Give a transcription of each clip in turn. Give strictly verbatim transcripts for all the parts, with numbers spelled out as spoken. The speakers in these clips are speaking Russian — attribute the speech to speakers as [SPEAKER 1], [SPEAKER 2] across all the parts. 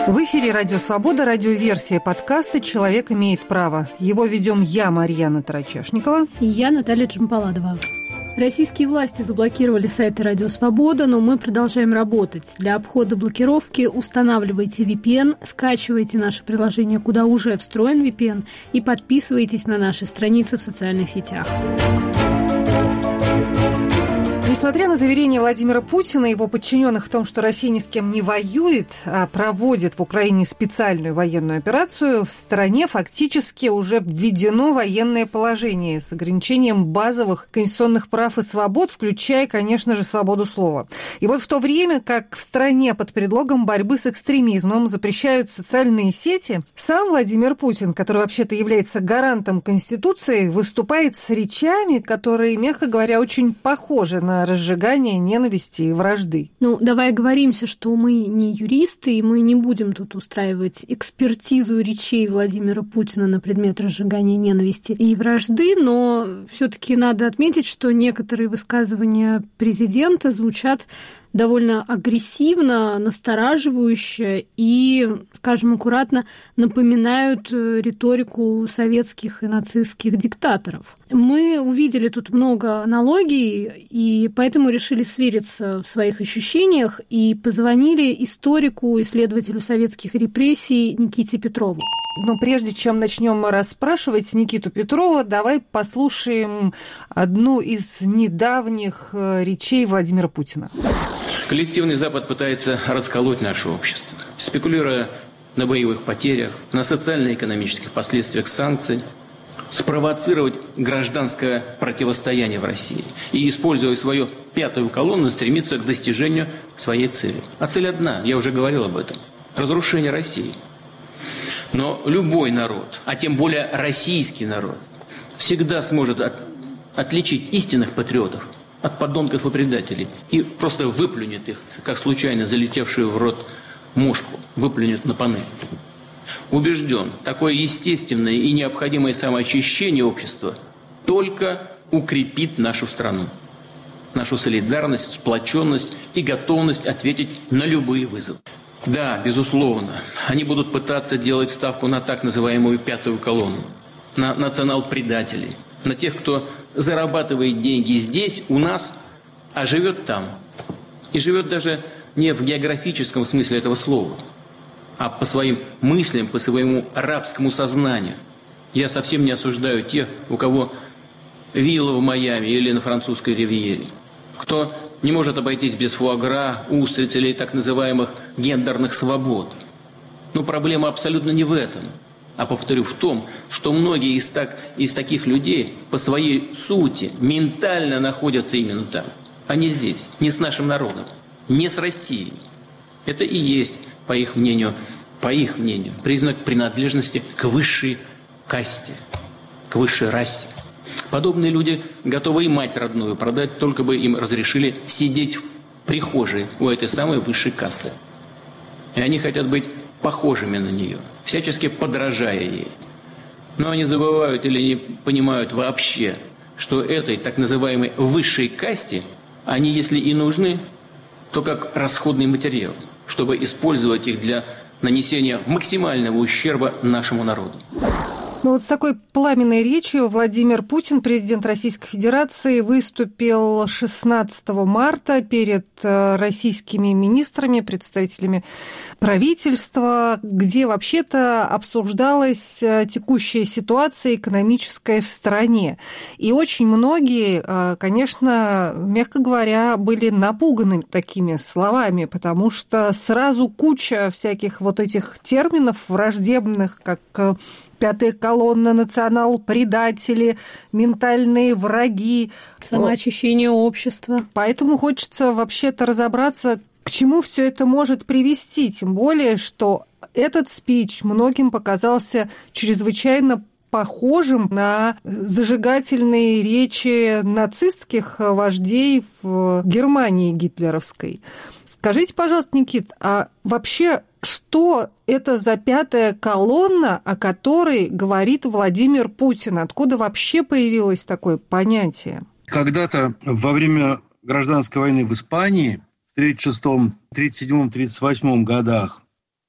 [SPEAKER 1] В эфире «Радио Свобода», радиоверсия подкаста «Человек имеет право». Его ведем я, Марьяна Тарачешникова.
[SPEAKER 2] И я, Наталья Джампаладова. Российские власти заблокировали сайты «Радио Свобода», но мы продолжаем работать. Для обхода блокировки устанавливайте ви пи эн, скачивайте наше приложение, куда уже встроен ви пи эн, и подписывайтесь на наши страницы в социальных сетях.
[SPEAKER 1] Несмотря на заверения Владимира Путина и его подчиненных в том, что Россия ни с кем не воюет, а проводит в Украине специальную военную операцию, в стране фактически уже введено военное положение с ограничением базовых конституционных прав и свобод, включая, конечно же, свободу слова. И вот в то время, как в стране под предлогом борьбы с экстремизмом запрещают социальные сети, сам Владимир Путин, который вообще-то является гарантом Конституции, выступает с речами, которые, мягко говоря, очень похожи на разжигание ненависти и вражды.
[SPEAKER 2] Ну, давай оговоримся, что мы не юристы, и мы не будем тут устраивать экспертизу речей Владимира Путина на предмет разжигания ненависти и вражды, но все-таки надо отметить, что некоторые высказывания президента звучат довольно агрессивно, настораживающе и, скажем аккуратно, напоминают риторику советских и нацистских диктаторов. Мы увидели тут много аналогий, и поэтому решили свериться в своих ощущениях и позвонили историку, исследователю советских репрессий Никите Петрову.
[SPEAKER 1] Но прежде чем начнем расспрашивать Никиту Петрова, давай послушаем одну из недавних речей Владимира Путина.
[SPEAKER 3] Коллективный Запад пытается расколоть наше общество, спекулируя на боевых потерях, на социально-экономических последствиях санкций, спровоцировать гражданское противостояние в России и, используя свою пятую колонну, стремиться к достижению своей цели. А цель одна, я уже говорил об этом – разрушение России. Но любой народ, а тем более российский народ, всегда сможет от, отличить истинных патриотов от подонков и предателей и просто выплюнет их, как случайно залетевшую в рот мушку, выплюнет на панель. Убежден, такое естественное и необходимое самоочищение общества только укрепит нашу страну, нашу солидарность, сплоченность и готовность ответить на любые вызовы. Да, безусловно, они будут пытаться делать ставку на так называемую пятую колонну, на национал-предателей, на тех, кто зарабатывает деньги здесь, у нас, а живет там. И живет даже не в географическом смысле этого слова, а по своим мыслям, по своему арабскому сознанию. Я совсем не осуждаю тех, у кого вилла в Майами или на французской ривьере, кто не может обойтись без фуагра, устриц или так называемых гендерных свобод. Но проблема абсолютно не в этом. А повторю, в том, что многие из, так, из таких людей по своей сути ментально находятся именно там, а не здесь, не с нашим народом, не с Россией. Это и есть, по их мнению, по их мнению, признак принадлежности к высшей касте, к высшей расе. Подобные люди готовы и мать родную продать, только бы им разрешили сидеть в прихожей у этой самой высшей касты. И они хотят быть похожими на нее, всячески подражая ей. Но они забывают или не понимают вообще, что этой так называемой высшей касте они, если и нужны, то как расходный материал, чтобы использовать их для нанесения максимального ущерба нашему народу.
[SPEAKER 1] Ну вот с такой пламенной речью Владимир Путин, президент Российской Федерации, выступил шестнадцатого марта перед российскими министрами, представителями правительства, где вообще-то обсуждалась текущая ситуация экономическая в стране. И очень многие, конечно, мягко говоря, были напуганы такими словами, потому что сразу куча всяких вот этих терминов враждебных, как пятая колонна, национал-предатели, ментальные враги.
[SPEAKER 2] Самоочищение общества.
[SPEAKER 1] Поэтому хочется вообще-то разобраться, к чему все это может привести. Тем более, что этот спич многим показался чрезвычайно похожим на зажигательные речи нацистских вождей в Германии гитлеровской. Скажите, пожалуйста, Никит, а вообще что это за пятая колонна, о которой говорит Владимир Путин? Откуда вообще появилось такое понятие?
[SPEAKER 4] Когда-то во время гражданской войны в Испании в тридцать шестом, тридцать седьмом, тридцать восьмом годах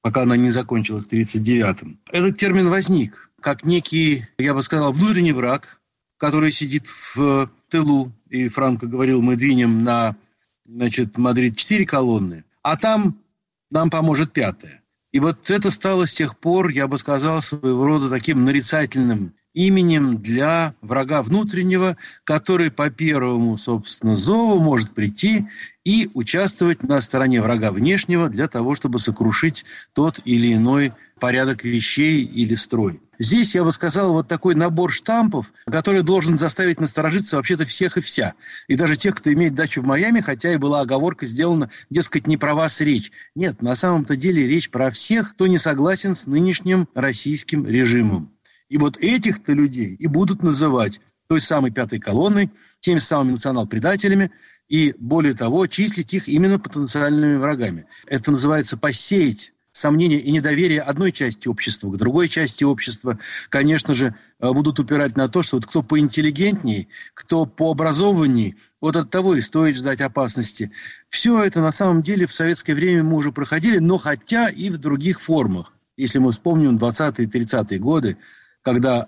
[SPEAKER 4] пока она не закончилась в тридцать девятом. Этот термин возник как некий, я бы сказал, внутренний враг, который сидит в тылу. И Франко говорил, мы двинем на, значит, Мадрид четыре колонны, а там нам поможет пятая. И вот это стало с тех пор, я бы сказал, своего рода таким нарицательным именем для врага внутреннего, который по первому, собственно, зову может прийти и участвовать на стороне врага внешнего для того, чтобы сокрушить тот или иной порядок вещей или строй. Здесь, я бы сказал, вот такой набор штампов, который должен заставить насторожиться вообще-то всех и вся. И даже тех, кто имеет дачу в Майами, хотя и была оговорка сделана, дескать, не про вас речь. Нет, на самом-то деле речь про всех, кто не согласен с нынешним российским режимом. И вот этих-то людей и будут называть той самой пятой колонной, теми самыми национал-предателями, и, более того, числить их именно потенциальными врагами. Это называется посеять сомнения и недоверие одной части общества к другой части общества. Конечно же, будут упирать на то, что вот кто поинтеллигентней, кто пообразованней, вот от того и стоит ждать опасности. Все это на самом деле в советское время мы уже проходили, но хотя и в других формах. Если мы вспомним двадцатые и тридцатые годы, когда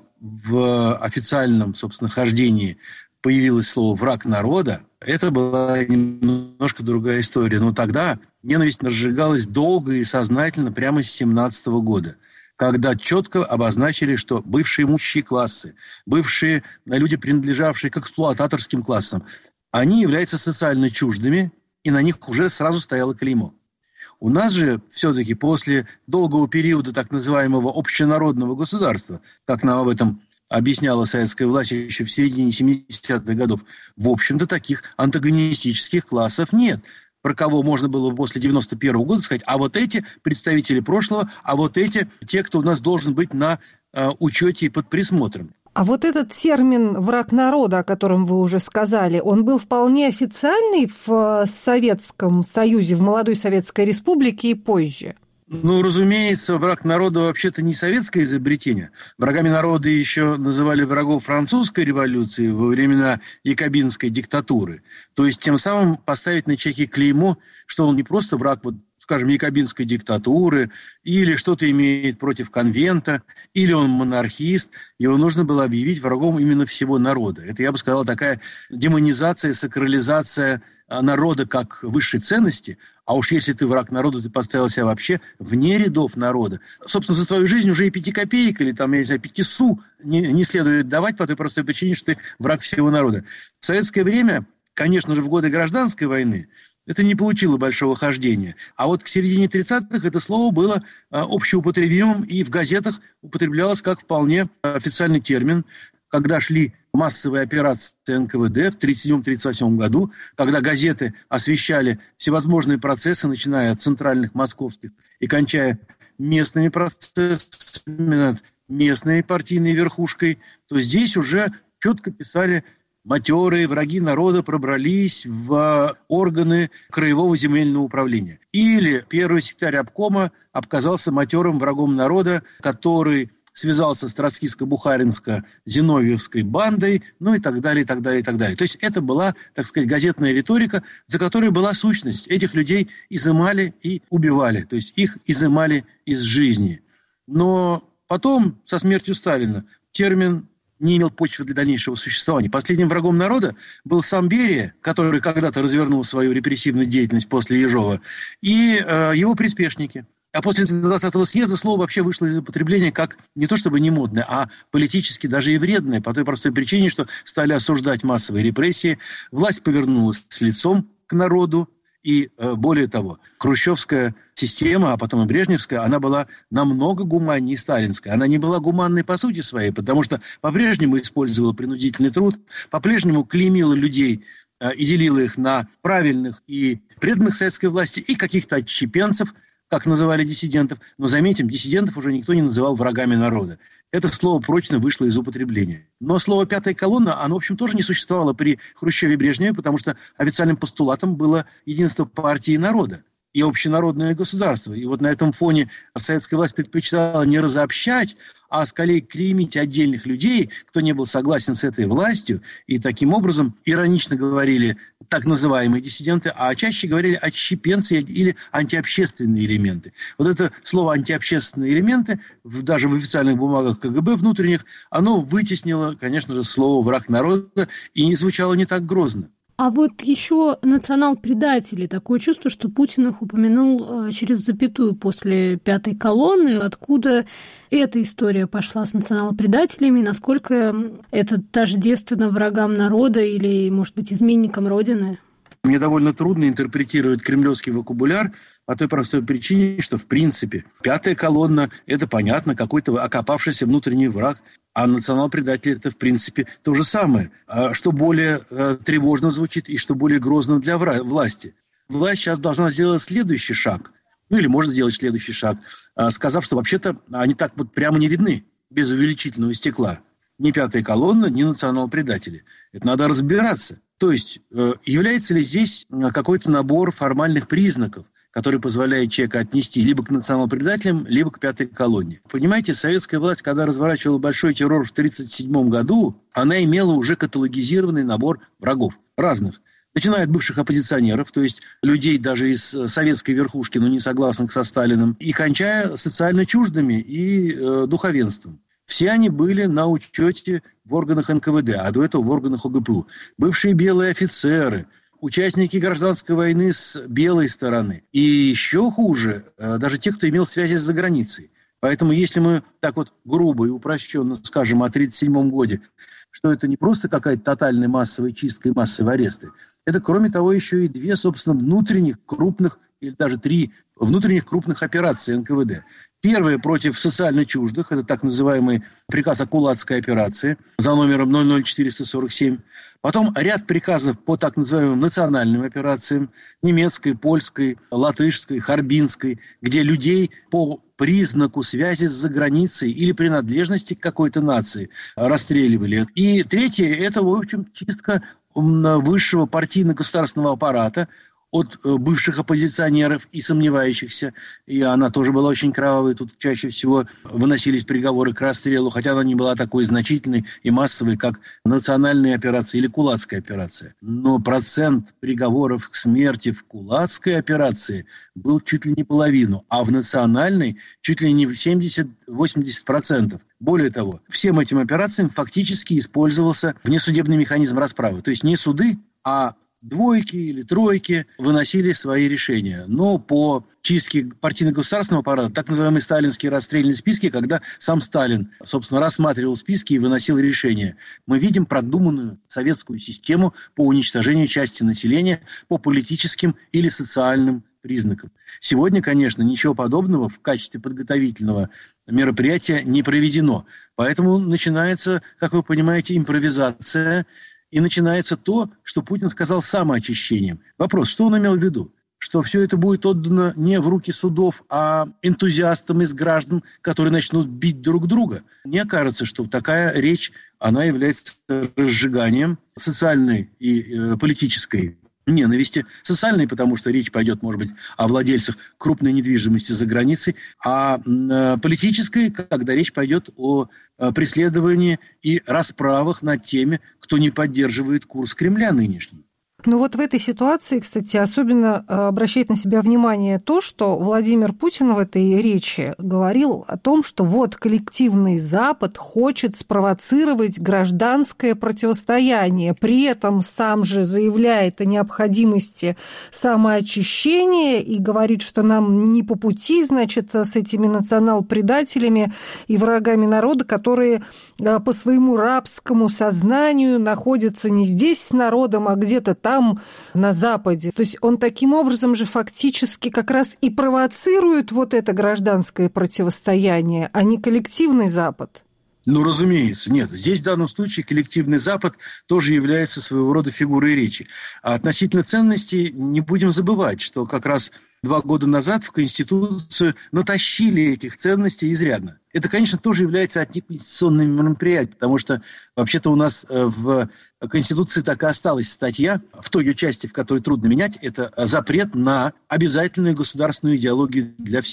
[SPEAKER 4] в официальном, собственно, хождении появилось слово «враг народа», это была немножко другая история. Но тогда ненависть разжигалась долго и сознательно прямо с семнадцатого года, когда четко обозначили, что бывшие имущие классы, бывшие люди, принадлежавшие к эксплуататорским классам, они являются социально чуждыми, и на них уже сразу стояло клеймо. У нас же все-таки после долгого периода так называемого общенародного государства, как нам об этом объясняла советская власть еще в середине семидесятых годов, в общем-то таких антагонистических классов нет, про кого можно было после девяносто первого года сказать, а вот эти представители прошлого, а вот эти те, кто у нас должен быть на э, учете и под присмотром.
[SPEAKER 1] А вот этот термин «враг народа», о котором вы уже сказали, он был вполне официальный в Советском Союзе, в молодой Советской Республике и позже?
[SPEAKER 4] Ну, разумеется, враг народа вообще-то не советское изобретение. Врагами народа еще называли врагов французской революции во времена якобинской диктатуры. То есть тем самым поставить на человеке клеймо, что он не просто враг, вот, скажем, якобинской диктатуры, или что-то имеет против конвента, или он монархист, его нужно было объявить врагом именно всего народа. Это, я бы сказал, такая демонизация, сакрализация народа как высшей ценности. А уж если ты враг народа, ты поставил себя вообще вне рядов народа. Собственно, за твою жизнь уже и пяти копеек или там, я не знаю, пяти су не, не следует давать по той простой причине, что ты враг всего народа. В советское время, конечно же, в годы гражданской войны, это не получило большого хождения. А вот к середине тридцатых это слово было а, общеупотребимым и в газетах употреблялось как вполне официальный термин, когда шли массовые операции эн ка вэ дэ в тридцать седьмом — тридцать восьмом году, когда газеты освещали всевозможные процессы, начиная от центральных московских и кончая местными процессами над местной партийной верхушкой, то здесь уже четко писали: матерые враги народа пробрались в органы краевого земельного управления. Или первый секретарь обкома оказался матерым врагом народа, который связался с троцкистско-бухаринско-зиновьевской бандой, ну и так далее, и так далее, и так далее. То есть это была, так сказать, газетная риторика, за которой была сущность. Этих людей изымали и убивали, то есть их изымали из жизни. Но потом, со смертью Сталина, термин не имел почвы для дальнейшего существования. Последним врагом народа был сам Берия, который когда-то развернул свою репрессивную деятельность после Ежова, и э, его приспешники. А после двадцатого съезда слово вообще вышло из употребления как не то чтобы не модное, а политически даже и вредное, по той простой причине, что стали осуждать массовые репрессии, власть повернулась с лицом к народу, и более того, хрущевская система, а потом и брежневская, она была намного гуманнее сталинской. Она не была гуманной по сути своей, потому что по-прежнему использовала принудительный труд, по-прежнему клеймила людей и делила их на правильных и преданных советской власти и каких-то отщепенцев, как называли диссидентов. Но, заметим, диссидентов уже никто не называл врагами народа. Это слово прочно вышло из употребления. Но слово «пятая колонна», оно, в общем, тоже не существовало при Хрущеве и Брежневе, потому что официальным постулатом было единство партии и народа и общенародное государство. И вот на этом фоне советская власть предпочитала не разобщать, а скорее клеймить отдельных людей, кто не был согласен с этой властью, и таким образом иронично говорили так называемые диссиденты, а чаще говорили отщепенцы или антиобщественные элементы. Вот это слово «антиобщественные элементы» в, даже в официальных бумагах ка гэ бэ внутренних, оно вытеснило, конечно же, слово «враг народа» и не звучало не так грозно.
[SPEAKER 2] А вот еще национал-предатели. Такое чувство, что Путин их упомянул через запятую после пятой колонны. Откуда эта история пошла с национал-предателями? Насколько это тождественно врагам народа или, может быть, изменникам Родины?
[SPEAKER 4] Мне довольно трудно интерпретировать кремлевский вокабуляр по той простой причине, что, в принципе, пятая колонна – это, понятно, какой-то окопавшийся внутренний враг, а национал-предатель – это, в принципе, то же самое, что более тревожно звучит и что более грозно для власти. Власть сейчас должна сделать следующий шаг, ну или может сделать следующий шаг, сказав, что вообще-то они так вот прямо не видны, без увеличительного стекла. Ни пятая колонна, ни национал-предатели. Это надо разбираться. То есть, является ли здесь какой-то набор формальных признаков, который позволяет человека отнести либо к национал-предателям, либо к пятой колонне. Понимаете, советская власть, когда разворачивала большой террор в тысяча девятьсот тридцать седьмом году, она имела уже каталогизированный набор врагов разных. Начиная от бывших оппозиционеров, то есть людей даже из советской верхушки, но не согласных со Сталиным, и кончая социально чуждыми и э, духовенством. Все они были на учете в органах эн ка вэ дэ, а до этого в органах о гэ пэ у. Бывшие белые офицеры, участники гражданской войны с белой стороны. И еще хуже, даже те, кто имел связи с заграницей. Поэтому если мы так вот грубо и упрощенно скажем о тысяча девятьсот тридцать седьмом году, что это не просто какая-то тотальная массовая чистка и массовые аресты, это, кроме того, еще и две, собственно, внутренних крупных, или даже три внутренних крупных операции эн ка вэ дэ. Первая против социально чуждых, это так называемый приказ о кулацкой операции за номером ноль ноль четыреста сорок семь. Потом ряд приказов по так называемым национальным операциям, немецкой, польской, латышской, харбинской, где людей по признаку связи с заграницей или принадлежности к какой-то нации расстреливали. И третье, это, в общем, чистка высшего партийно-государственного аппарата от бывших оппозиционеров и сомневающихся. И она тоже была очень кровавой. Тут чаще всего выносились приговоры к расстрелу, хотя она не была такой значительной и массовой, как национальная операция или кулацкая операция. Но процент приговоров к смерти в кулацкой операции был чуть ли не половину, а в национальной чуть ли не семьдесят-восемьдесят процентов. Более того, всем этим операциям фактически использовался внесудебный механизм расправы. То есть не суды, а двойки или тройки выносили свои решения. Но по чистке партийно-государственного аппарата, так называемые сталинские расстрельные списки, когда сам Сталин, собственно, рассматривал списки и выносил решения, мы видим продуманную советскую систему по уничтожению части населения по политическим или социальным признакам. Сегодня, конечно, ничего подобного в качестве подготовительного мероприятия не проведено. Поэтому начинается, как вы понимаете, импровизация. И начинается то, что Путин сказал самоочищением. Вопрос, что он имел в виду? Что все это будет отдано не в руки судов, а энтузиастам из граждан, которые начнут бить друг друга. Мне кажется, что такая речь, она является разжиганием социальной и э, политической ненависти. Социальной, потому что речь пойдет, может быть, о владельцах крупной недвижимости за границей, а э, политической, когда речь пойдет о э, преследовании и расправах над теми, кто не поддерживает курс Кремля нынешний.
[SPEAKER 1] Ну вот в этой ситуации, кстати, особенно обращает на себя внимание то, что Владимир Путин в этой речи говорил о том, что вот коллективный Запад хочет спровоцировать гражданское противостояние, при этом сам же заявляет о необходимости самоочищения и говорит, что нам не по пути, значит, с этими национал-предателями и врагами народа, которые по своему рабскому сознанию находятся не здесь с народом, а где-то там, на Западе. То есть он таким образом же фактически как раз и провоцирует вот это гражданское противостояние, а не коллективный Запад.
[SPEAKER 4] Ну, разумеется, нет. Здесь в данном случае коллективный Запад тоже является своего рода фигурой речи. А относительно ценностей не будем забывать, что как раз два года назад в Конституцию натащили этих ценностей изрядно. Это, конечно, тоже является антиконституционным мероприятием, потому что вообще-то у нас в Конституции так и осталась статья, в той ее части, в которой трудно менять, это запрет на обязательную государственную идеологию для всех.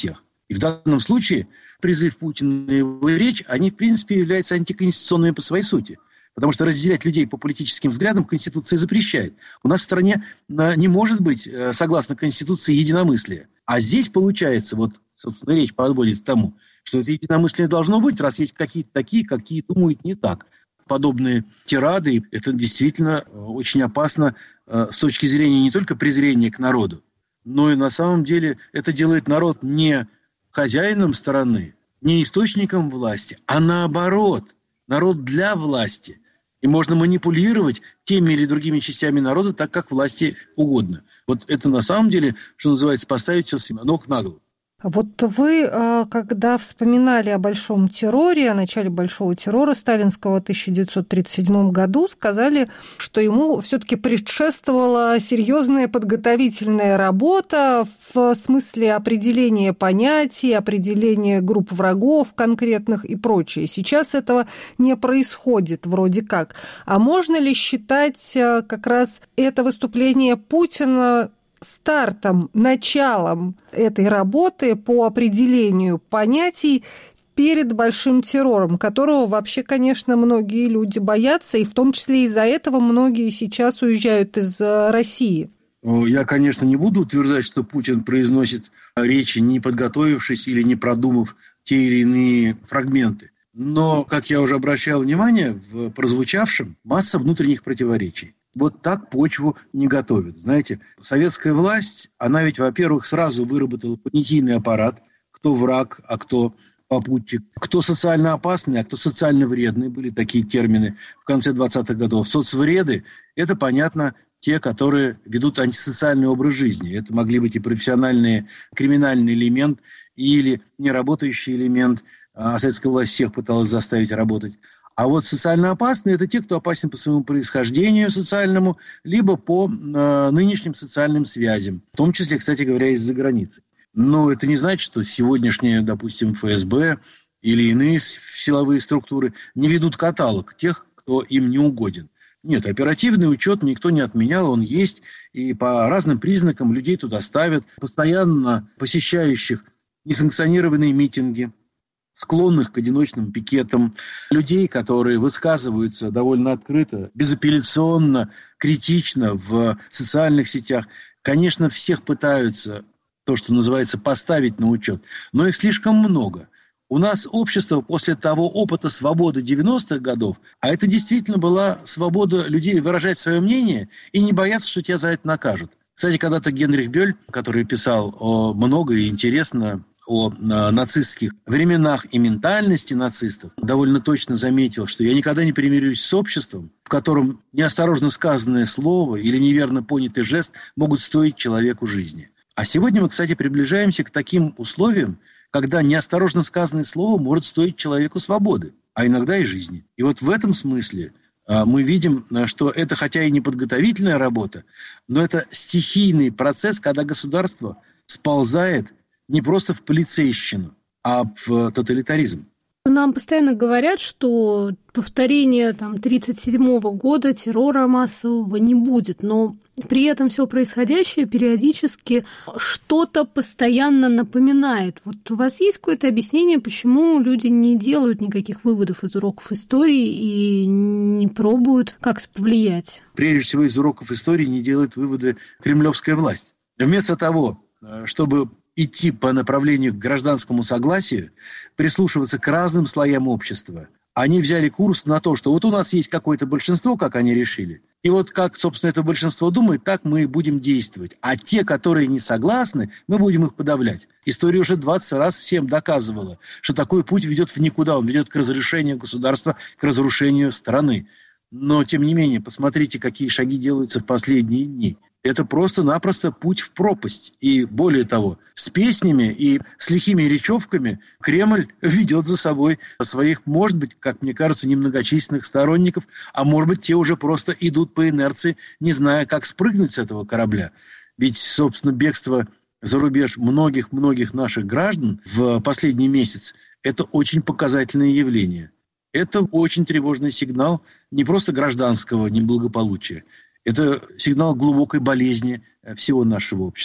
[SPEAKER 4] И в данном случае призыв Путина и его речь, они, в принципе, являются антиконституционными по своей сути. Потому что разделять людей по политическим взглядам Конституция запрещает. У нас в стране не может быть, согласно Конституции, единомыслия. А здесь, получается, вот, собственно, речь подводит к тому, что это единомыслие должно быть, раз есть какие-то такие, какие думают не так. Подобные тирады, это действительно очень опасно с точки зрения не только презрения к народу, но и на самом деле это делает народ не хозяином страны, не источником власти, а наоборот, народ для власти. И можно манипулировать теми или другими частями народа так, как власти угодно. Вот это на самом деле, что называется, поставить все с ног на голову.
[SPEAKER 1] Вот вы, когда вспоминали о Большом терроре, о начале Большого террора сталинского в тысяча девятьсот тридцать седьмом году, сказали, что ему все-таки предшествовала серьезная подготовительная работа в смысле определения понятий, определения групп врагов конкретных и прочее. Сейчас этого не происходит вроде как. А можно ли считать как раз это выступление Путина стартом, началом этой работы по определению понятий перед Большим террором, которого вообще, конечно, многие люди боятся, и в том числе из-за этого многие сейчас уезжают из России?
[SPEAKER 4] Я, конечно, не буду утверждать, что Путин произносит речи, не подготовившись или не продумав те или иные фрагменты. Но, как я уже обращал внимание, в прозвучавшем масса внутренних противоречий. Вот так почву не готовят. Знаете, советская власть, она ведь, во-первых, сразу выработала понятийный аппарат, кто враг, а кто попутчик, кто социально опасный, а кто социально вредный. Были такие термины в конце двадцатых годов. Соцвреды – это, понятно, те, которые ведут антисоциальный образ жизни. Это могли быть и профессиональный криминальный элемент, или неработающий элемент. А советская власть всех пыталась заставить работать. А вот социально опасные – это те, кто опасен по своему происхождению социальному, либо по э, нынешним социальным связям, в том числе, кстати говоря, из-за границы. Но это не значит, что сегодняшние, допустим, эф эс бэ или иные силовые структуры не ведут каталог тех, кто им не угоден. Нет, оперативный учет никто не отменял, он есть, и по разным признакам людей туда ставят, постоянно посещающих несанкционированные митинги, склонных к одиночным пикетам, людей, которые высказываются довольно открыто, безапелляционно, критично в социальных сетях. Конечно, всех пытаются, то, что называется, поставить на учет, но их слишком много. У нас общество после того опыта свободы девяностых годов, а это действительно была свобода людей выражать свое мнение и не бояться, что тебя за это накажут. Кстати, когда-то Генрих Бёль, который писал о много и интересно о нацистских временах и ментальности нацистов, довольно точно заметил, что я никогда не примирюсь с обществом, в котором неосторожно сказанное слово или неверно понятый жест могут стоить человеку жизни. А сегодня мы, кстати, приближаемся к таким условиям, когда неосторожно сказанное слово может стоить человеку свободы, а иногда и жизни. И вот в этом смысле мы видим, что это хотя и не подготовительная работа, но это стихийный процесс, когда государство сползает не просто в полицейщину, а в тоталитаризм.
[SPEAKER 2] Нам постоянно говорят, что повторения там, тридцать седьмого года террора массового не будет, но при этом все происходящее периодически что-то постоянно напоминает. Вот у вас есть какое-то объяснение, почему люди не делают никаких выводов из уроков истории и не пробуют как-то повлиять?
[SPEAKER 4] Прежде всего, из уроков истории не делает выводы кремлевская власть. Вместо того, чтобы идти по направлению к гражданскому согласию, прислушиваться к разным слоям общества, они взяли курс на то, что вот у нас есть какое-то большинство, как они решили, и вот как, собственно, это большинство думает, так мы и будем действовать. А те, которые не согласны, мы будем их подавлять. История уже двадцать раз всем доказывала, что такой путь ведет в никуда, он ведет к разрушению государства, к разрушению страны. Но, тем не менее, посмотрите, какие шаги делаются в последние дни. Это просто-напросто путь в пропасть. И более того, с песнями и с лихими речевками Кремль ведет за собой своих, может быть, как мне кажется, немногочисленных сторонников, а может быть, те уже просто идут по инерции, не зная, как спрыгнуть с этого корабля. Ведь, собственно, бегство за рубеж многих-многих наших граждан в последний месяц – это очень показательное явление. Это очень тревожный сигнал не просто гражданского неблагополучия, это сигнал глубокой болезни всего нашего общества.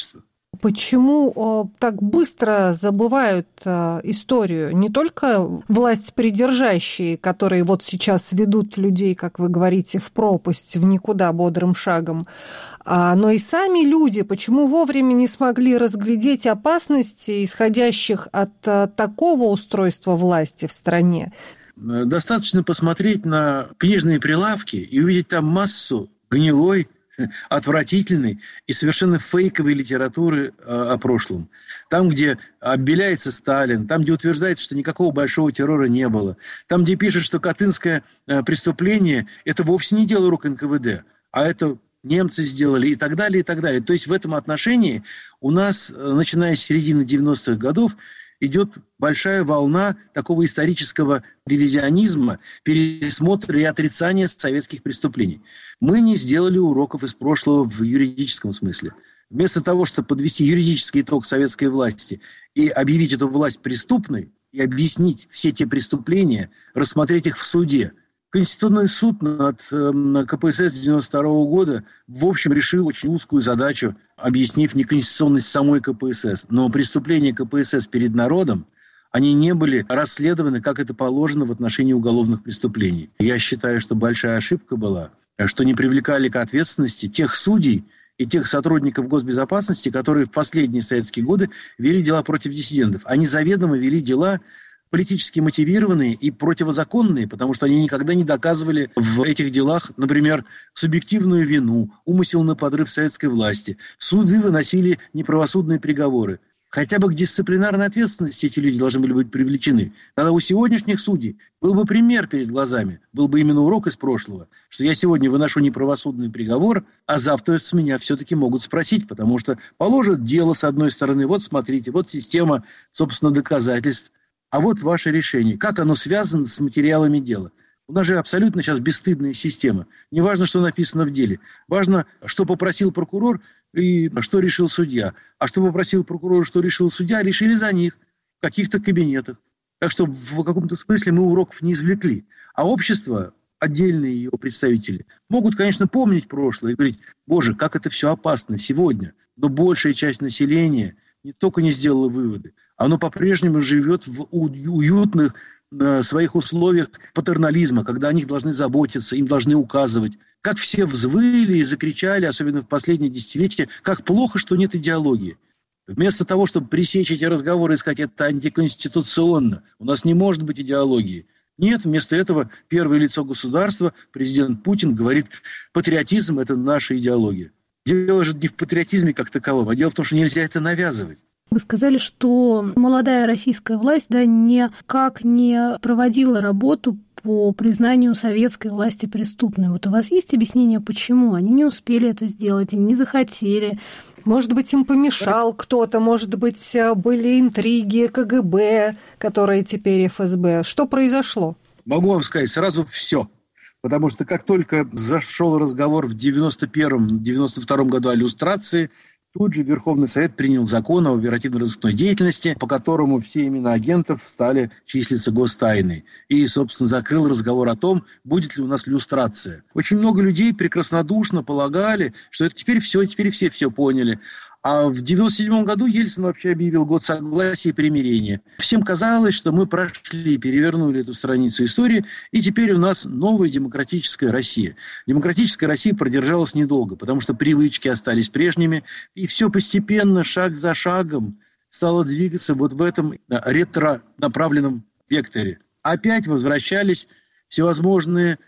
[SPEAKER 1] Почему так быстро забывают историю? Не только власть придержащие, которые вот сейчас ведут людей, как вы говорите, в пропасть, в никуда бодрым шагом, но и сами люди. Почему вовремя не смогли разглядеть опасности, исходящих от такого устройства власти в стране?
[SPEAKER 4] Достаточно посмотреть на книжные прилавки и увидеть там массу гнилой, отвратительной и совершенно фейковой литературы о прошлом. Там, где обеляется Сталин, там, где утверждается, что никакого большого террора не было, там, где пишут, что Катынское преступление – это вовсе не дело рук эн ка вэ дэ, а это немцы сделали и так далее, и так далее. То есть в этом отношении у нас, начиная с середины девяностых годов, идет большая волна такого исторического ревизионизма, пересмотра и отрицания советских преступлений. Мы не сделали уроков из прошлого в юридическом смысле. Вместо того, чтобы подвести юридический итог советской власти и объявить эту власть преступной, и объяснить все те преступления, рассмотреть их в суде, Конституционный суд над э, ка пэ эс эс девяносто второго года, в общем, решил очень узкую задачу, объяснив неконституционность самой ка пэ эс эс. Но преступления ка пэ эс эс перед народом, они не были расследованы, как это положено в отношении уголовных преступлений. Я считаю, что большая ошибка была, что не привлекали к ответственности тех судей и тех сотрудников госбезопасности, которые в последние советские годы вели дела против диссидентов. Они заведомо вели дела политически мотивированные и противозаконные, потому что они никогда не доказывали в этих делах, например, субъективную вину, умысел на подрыв советской власти. Суды выносили неправосудные приговоры. Хотя бы к дисциплинарной ответственности эти люди должны были быть привлечены. Тогда у сегодняшних судей был бы пример перед глазами, был бы именно урок из прошлого, что я сегодня выношу неправосудный приговор, а завтра с меня все-таки могут спросить, потому что положат дело с одной стороны, вот смотрите, вот система, собственно, доказательств, а вот ваше решение. Как оно связано с материалами дела? У нас же абсолютно сейчас бесстыдная система. Не важно, что написано в деле. Важно, что попросил прокурор и что решил судья. А что попросил прокурор, что решил судья, решили за них в каких-то кабинетах. Так что в каком-то смысле мы уроков не извлекли. А общество, отдельные его представители, могут, конечно, помнить прошлое и говорить: боже, как это все опасно сегодня. Но большая часть населения не только не сделала выводы, оно по-прежнему живет в уютных э, своих условиях патернализма, когда о них должны заботиться, им должны указывать. Как все взвыли и закричали, особенно в последние десятилетия, как плохо, что нет идеологии. Вместо того, чтобы пресечь эти разговоры и сказать, это антиконституционно, у нас не может быть идеологии. Нет, вместо этого первое лицо государства, президент Путин, говорит, патриотизм – это наша идеология. Дело же не в патриотизме как таковом, а дело в том, что нельзя это навязывать.
[SPEAKER 2] Вы сказали, что молодая российская власть да, никак не проводила работу по признанию советской власти преступной. Вот у вас есть объяснение, почему? Они не успели это сделать, они не захотели.
[SPEAKER 1] Может быть, им помешал кто-то, может быть, были интриги ка гэ бэ, которые теперь эф эс бэ. Что произошло?
[SPEAKER 4] Могу вам сказать сразу все. Потому что как только зашел разговор в девяносто первом - девяносто втором году о люстрации, тут же Верховный Совет принял закон о оперативно-розыскной деятельности, по которому все имена агентов стали числиться гостайной. И, собственно, закрыл разговор о том, будет ли у нас люстрация. Очень много людей прекраснодушно полагали, что это теперь все, теперь все все поняли. А в девяносто седьмом году Ельцин вообще объявил год согласия и примирения. Всем казалось, что мы прошли, перевернули эту страницу истории, и теперь у нас новая демократическая Россия. Демократическая Россия продержалась недолго, потому что привычки остались прежними, и все постепенно, шаг за шагом, стало двигаться вот в этом ретро-направленном векторе. Опять возвращались всевозможные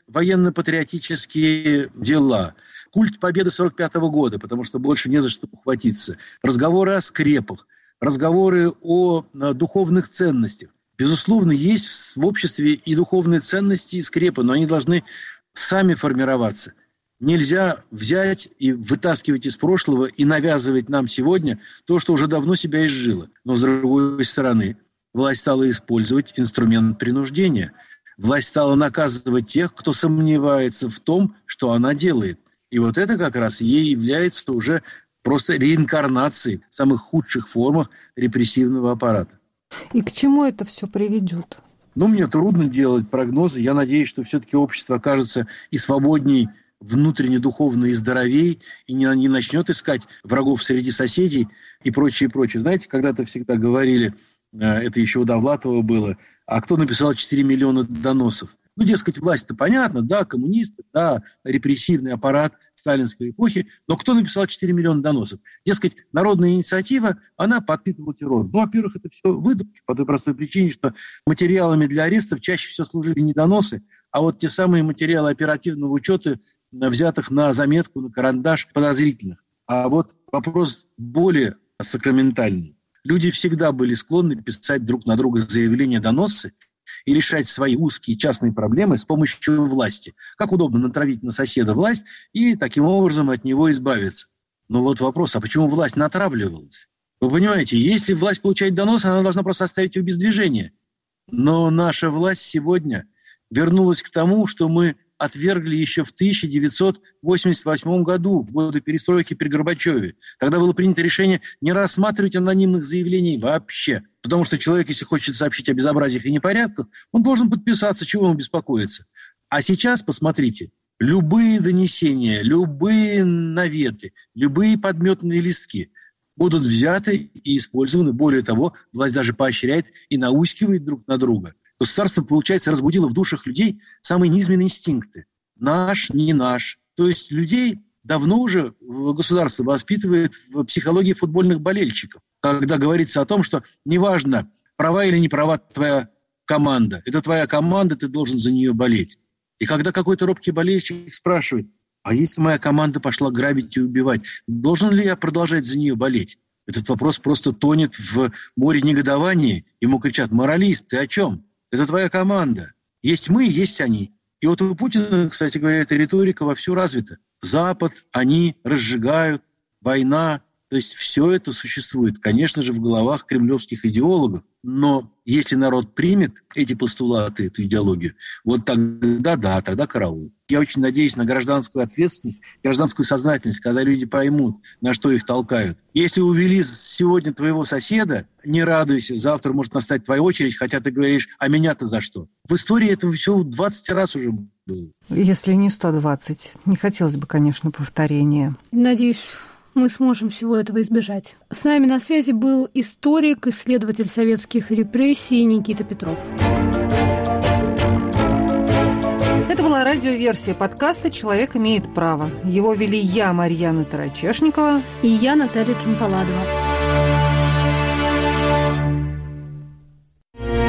[SPEAKER 4] военно-патриотические дела. Культ Победы сорок пятого года, потому что больше не за что ухватиться. Разговоры о скрепах, разговоры о духовных ценностях. Безусловно, есть в обществе и духовные ценности, и скрепы, но они должны сами формироваться. Нельзя взять и вытаскивать из прошлого и навязывать нам сегодня то, что уже давно себя изжило. Но, с другой стороны, власть стала использовать инструмент принуждения. Власть стала наказывать тех, кто сомневается в том, что она делает. И вот это как раз ей является уже просто реинкарнацией в самых худших формах репрессивного аппарата.
[SPEAKER 1] И к чему это все приведет?
[SPEAKER 4] Ну, мне трудно делать прогнозы. Я надеюсь, что все-таки общество окажется и свободней внутренне духовно и здоровей, и не, не начнет искать врагов среди соседей и прочее, прочее. Знаете, когда-то всегда говорили, это еще у Довлатова было, а кто написал четыре миллиона доносов? Ну, дескать, власть-то понятно, да, коммунисты, да, репрессивный аппарат сталинской эпохи, но кто написал четыре миллиона доносов? Дескать, народная инициатива, она подпитывала террор. Ну, во-первых, это все выдумки по той простой причине, что материалами для арестов чаще всего служили не доносы, а вот те самые материалы оперативного учета, взятых на заметку, на карандаш подозрительных. А вот вопрос более сакраментальный. Люди всегда были склонны писать друг на друга заявления, доносы и решать свои узкие частные проблемы с помощью власти. Как удобно натравить на соседа власть и таким образом от него избавиться. Но вот вопрос, а почему власть натравливалась? Вы понимаете, если власть получает доносы, она должна просто оставить его без движения. Но наша власть сегодня вернулась к тому, что мы отвергли еще в тысяча девятьсот восемьдесят восьмом году, в годы перестройки при Горбачеве. Тогда было принято решение не рассматривать анонимных заявлений вообще. Потому что человек, если хочет сообщить о безобразиях и непорядках, он должен подписаться, чего ему беспокоиться. А сейчас, посмотрите, любые донесения, любые наветы, любые подметные листки будут взяты и использованы. Более того, власть даже поощряет и наускивает друг на друга. Государство, получается, разбудило в душах людей самые низменные инстинкты. Наш, не наш. То есть людей давно уже государство воспитывает в психологии футбольных болельщиков. Когда говорится о том, что неважно, права или не права твоя команда. Это твоя команда, ты должен за нее болеть. И когда какой-то робкий болельщик спрашивает, а если моя команда пошла грабить и убивать, должен ли я продолжать за нее болеть? Этот вопрос просто тонет в море негодования. Ему кричат: моралист, ты о чем? Это твоя команда. Есть мы, есть они. И вот у Путина, кстати говоря, эта риторика вовсю развита. Запад, они разжигают, война. То есть все это существует, конечно же, в головах кремлевских идеологов. Но если народ примет эти постулаты, эту идеологию, вот тогда да, тогда караул. Я очень надеюсь на гражданскую ответственность, гражданскую сознательность, когда люди поймут, на что их толкают. Если увели сегодня твоего соседа, не радуйся, завтра может настать твоя очередь, хотя ты говоришь, а меня-то за что? В истории этого все двадцать раз уже было.
[SPEAKER 1] Если не сто двадцать. Не хотелось бы, конечно, повторения.
[SPEAKER 2] Надеюсь, мы сможем всего этого избежать. С нами на связи был историк, исследователь советских репрессий Никита Петров.
[SPEAKER 1] Это была радиоверсия подкаста «Человек имеет право». Его вели я, Марьяна Тарачешникова,
[SPEAKER 2] и я, Наталья Джампаладова.